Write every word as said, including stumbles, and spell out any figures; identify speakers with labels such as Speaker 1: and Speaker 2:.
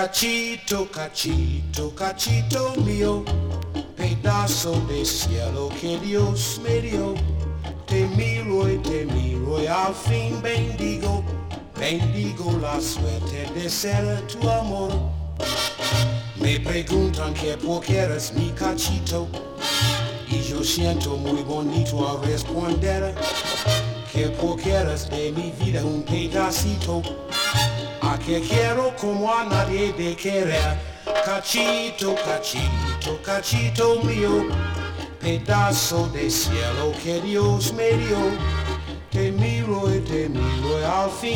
Speaker 1: Cachito, cachito, cachito mio, pedazo de cielo que Dios me dio. Te miro y te miro y al fin bendigo, bendigo la suerte de ser tu amor. Me preguntan que por qué eres mi cachito, y yo siento muy bonito al responder que porque eres de mi vida un pedacito, a que quiero como a nadie de querer. Cachito, cachito, cachito mío, pedazo de cielo que Dios me dio. Te miro y te miro y al fin